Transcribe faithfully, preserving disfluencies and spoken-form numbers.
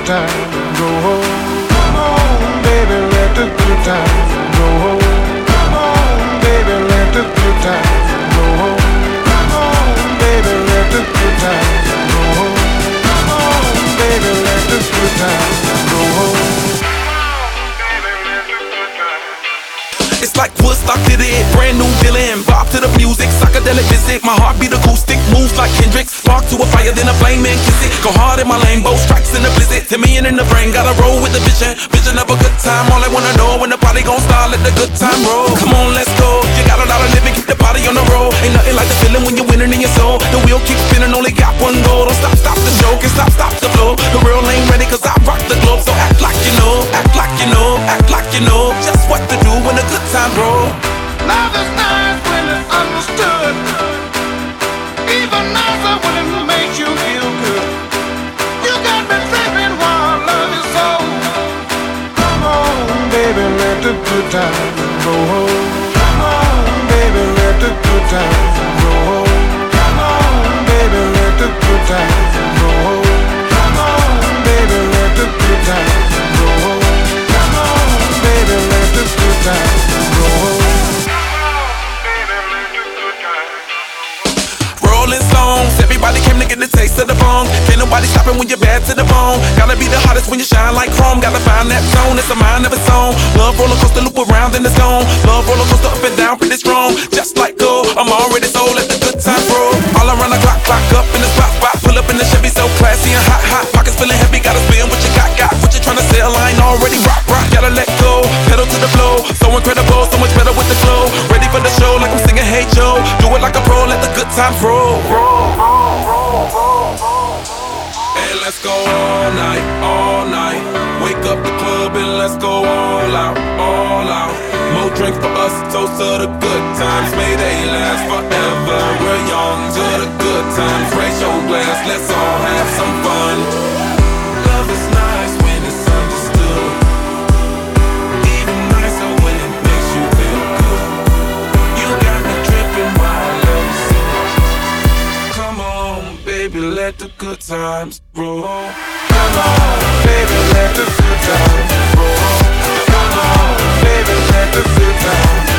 times roll. Come on, baby, let the good times roll. Come on, baby, let the good times roll. Come on, baby, let the good times roll. Come on, baby, let the good times roll. It's like Woodstock did it, brand new villain. Bob to the music, psychedelic visit. My heartbeat acoustic, moves like Hendrix. Spark to a fire, then a flame and kiss it. Go hard in my lane, both strikes in the blizzard. ten million in the brain, gotta roll with the vision. Vision of a good time, all I wanna know when the party gon' start, let the good time roll. Come on, let's go, you got a lot of living, keep the party on the road. Ain't nothing like the feeling when you're winning in your soul. The wheel keeps spinning, only got one goal. Don't stop, stop the show, can stop, stop the flow. The real ain't ready, cause I rock the globe. So act like you know, act like you know, act like you know just what to do when the good time roll. Love is nice when it's understood. Even nicer when it makes you feel good. You got me tripping while love is so. Come on, baby, let the good times roll. Come on, baby, let the good times roll. Come on, baby, let the good times roll. Come on, baby, let the good times roll. Come on, baby, let the good times roll. Rolling songs, everybody came to get the taste of the bong. Can't nobody stop it when you're bad to the bone. Gotta be the hottest when you shine like chrome. Gotta find that zone, it's a mind of its own. Love roller coaster, loop around in the zone. Love roller coaster up and down, pretty strong. Just like gold, I'm already sold, let the good time roll. All around the clock, clock up in the spot, spot. Pull up in the Chevy, so classy and hot, hot. Pockets feeling heavy, gotta spin what you got, got. What you tryna sell, I ain't already rock, rock. Gotta let go, pedal to the flow. So incredible, so much better with the flow. Ready for the show, like I'm singing Hey Joe. Do it like a pro, let the good times roll. Hey, let's go all night, all night. Wake up the club and let's go all out, all out. More drinks for us, toast to the good times. May they last forever. We're young to the good times. Raise your glass, let's all have some fun. Love is nice when it's understood. Even nicer when it makes you feel good. You got me dripping while I love you so. Come on, baby, let the good times roll. Come on, baby, let the good times roll. Come on, baby, let the good times